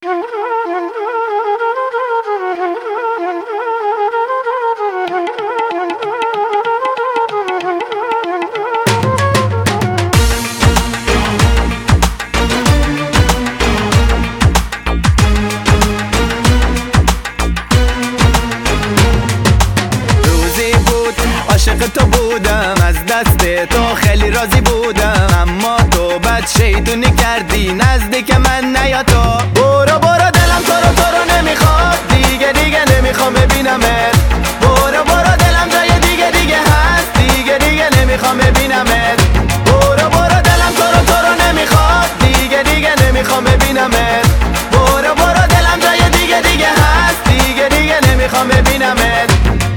عاشق تو بودم، از دست تو خیلی راضی بودم، اما تو بد شیطونی کردی، نزدیک من نیا تو. برو برو دلم تو رو نمیخواد، دیگه نمیخوام ببینمت. برو برو دلم جای دیگه هست، دیگه نمیخوام ببینمت. برو برو دلم تو رو نمیخواد، دیگه نمیخوام ببینمت. برو برو دلم جای دیگه هست، دیگه نمیخوام ببینمت.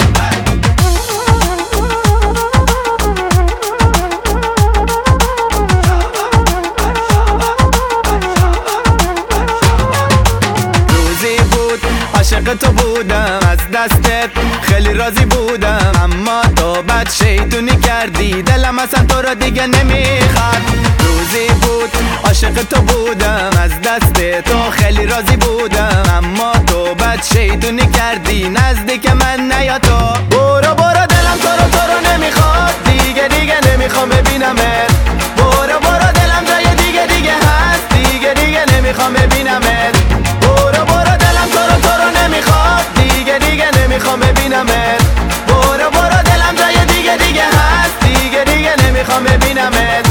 عاشق تو بودم، از دستت خیلی راضی بودم، اما تو بد شیطونی کردی، دلم اصلا تو را دیگه نمیخواد. روزی بود عاشق تو بودم، از دست تو خیلی راضی بودم، اما تو بد شیطونی کردی، نزدیک من نیا تو. برو برو دلم تو رو نمیخواد، دیگه نمیخوام ببینمت. برو برو دلم جای دیگه هست، دیگه نمیخوام ببینمت. برو برو دلم تو رو نمیخواد، دیگه نمیخوام ببینمت. برو برو دلم جای دیگه هست، دیگه نمیخوام ببینمت.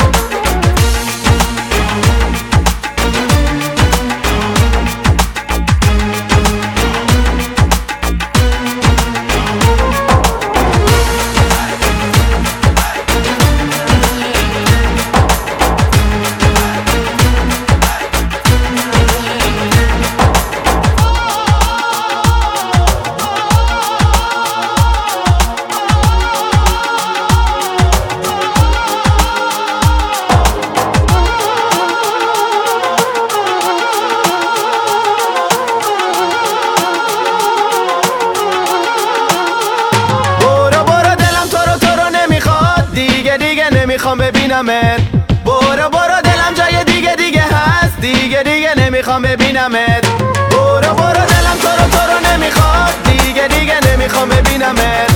نمیخوام ببینمت. برو برو دلم جای دیگه هست، دیگه نمیخوام ببینمت. برو برو دلم تو رو نمیخواد، دیگه نمیخوام ببینمت.